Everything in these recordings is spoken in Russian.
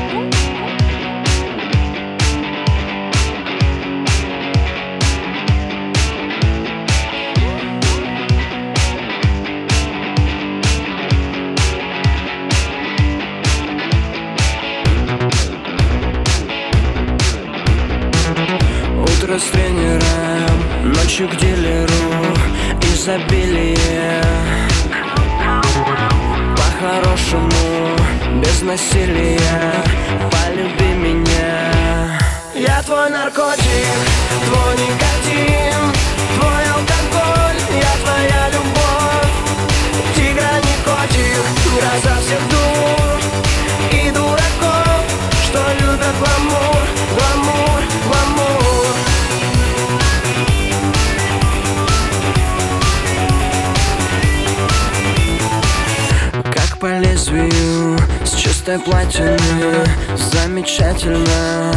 Утро с тренером, ночью к дилеру, изобилие. По-хорошему, без насилия, полюби меня. Я твой наркотик, твой никотин, твой алкоголь, я твоя любовь. Тигра не котик, гроза всех дур и дураков, что любят гламур, гламур, гламур. Как по лезвию, с чистой платины, замечательно.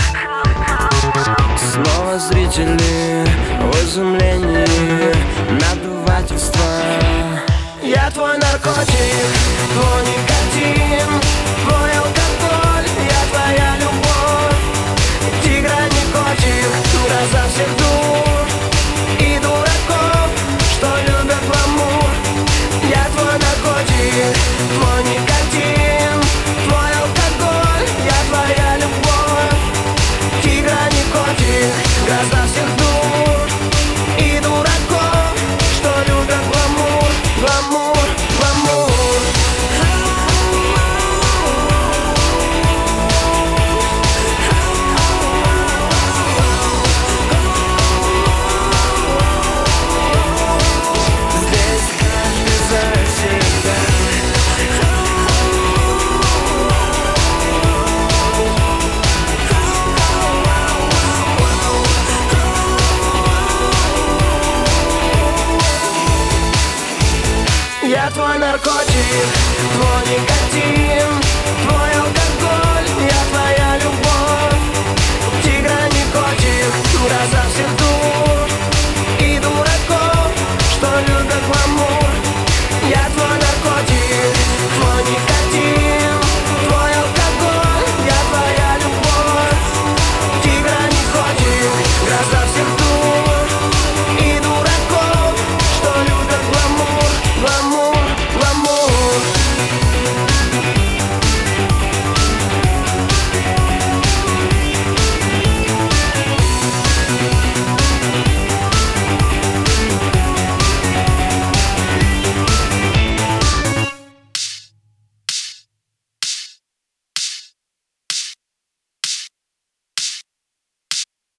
Снова зрители в изумлении, надувательство. Я твой наркотик, твой никотин, твой алкоголь, я твоя любовь. Тигра не котик, гроза всех дур и дураков, что любят гламур. Я твой наркотик, твой никотин, твой алкоголь, я твоя любовь. Тигра не котик, гроза всех дур и дураков, что любят гламур, гламур, гламур. Здесь каждый за себя. Я твой наркотик, твой никотин, твой алкоголь.